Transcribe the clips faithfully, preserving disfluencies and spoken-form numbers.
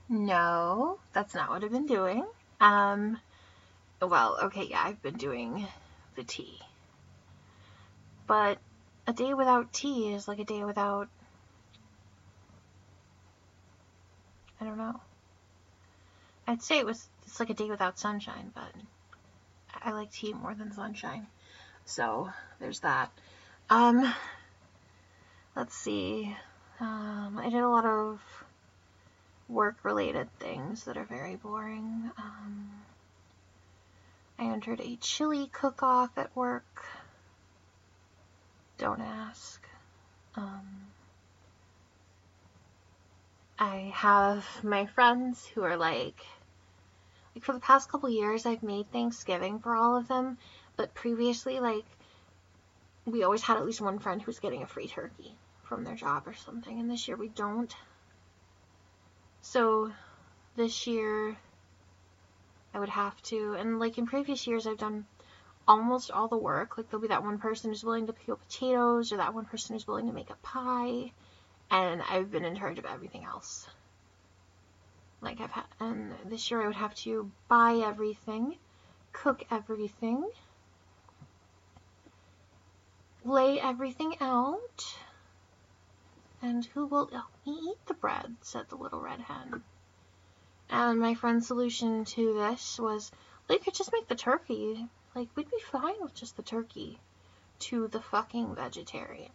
No, that's not what I've been doing. Um, well, okay, yeah, I've been doing the tea. But a day without tea is like a day without, I don't know. I'd say it was, it's like a day without sunshine, but I like tea more than sunshine. So, there's that. Um, let's see. Um, I did a lot of work-related things that are very boring. Um, I entered a chili cook-off at work. Don't ask. Um, I have my friends who are like, like for the past couple years, I've made Thanksgiving for all of them, but previously, like, we always had at least one friend who was getting a free turkey from their job or something, and this year we don't. So this year I would have to, and like in previous years I've done almost all the work. Like there'll be that one person who's willing to peel potatoes, or that one person who's willing to make a pie, and I've been in charge of everything else. Like I've had, and this year I would have to buy everything, cook everything, lay everything out, and who will help me eat the bread, said the little red hen. And my friend's solution to this was, they could just make the turkey. Like, we'd be fine with just the turkey. To the fucking vegetarian.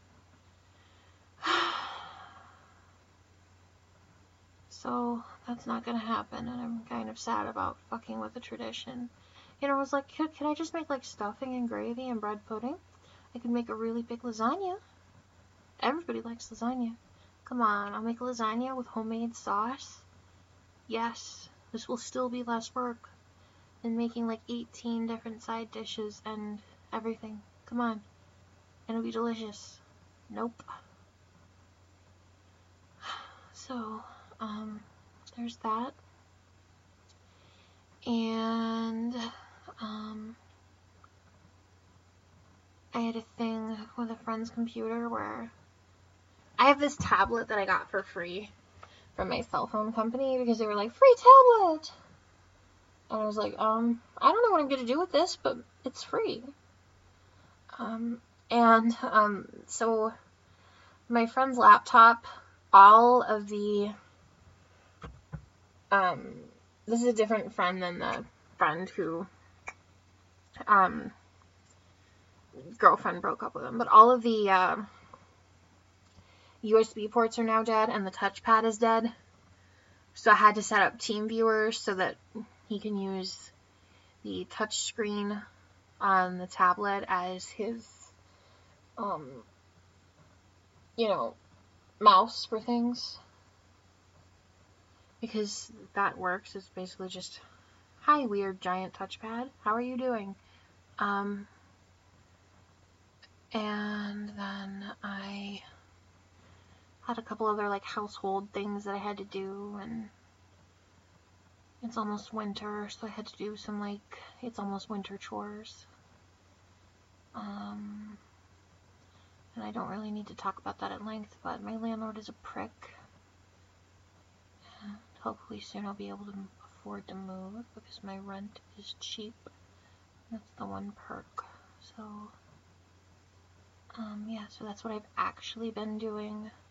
So, that's not gonna happen, and I'm kind of sad about fucking with the tradition. You know, I was like, could, could I just make, like, stuffing and gravy and bread pudding? I could make a really big lasagna. Everybody likes lasagna. Come on, I'll make a lasagna with homemade sauce. Yes, this will still be less work than making, like, eighteen different side dishes and everything. Come on. It'll be delicious. Nope. So, um, there's that. And, um, I had a thing with a friend's computer where I have this tablet that I got for free from my cell phone company because they were like, free tablet! And I was like, um, I don't know what I'm gonna do with this, but it's free. Um, and, um, so my friend's laptop, all of the, um, this is a different friend than the friend who, um, girlfriend broke up with him, but all of the, uh, U S B ports are now dead, and the touchpad is dead. So I had to set up TeamViewer so that he can use the touch screen on the tablet as his, um, you know, mouse for things. Because that works. It's basically just, hi, weird giant touchpad. How are you doing? Um, and then I had a couple other, like, household things that I had to do, and it's almost winter, so I had to do some, like, it's almost winter chores. Um, and I don't really need to talk about that at length, but my landlord is a prick. And hopefully soon I'll be able to afford to move, because my rent is cheap. That's the one perk. So, um, yeah, so that's what I've actually been doing